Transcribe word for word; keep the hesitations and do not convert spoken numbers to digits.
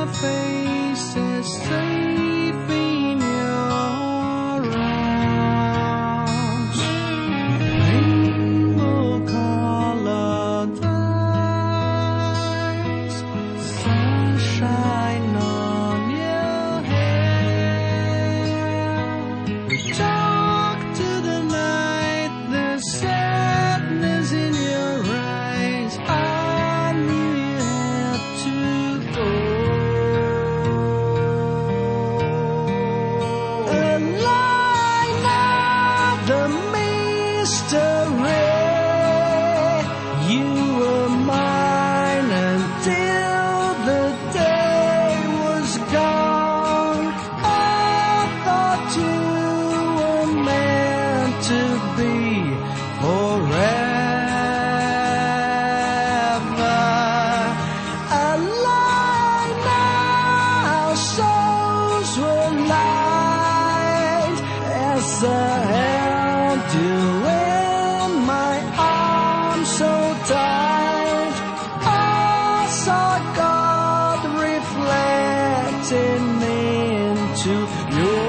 face is safe in your arms. Rainbow colored eyes, sunshine on your hair. Talk to the night, the sadness in your eyes. I knew you had to go. A line of the mystery. You were mine until the day was gone. I thought you were meant to be forever. A line our souls were light as I held you in my arms so tight. I saw God reflecting into your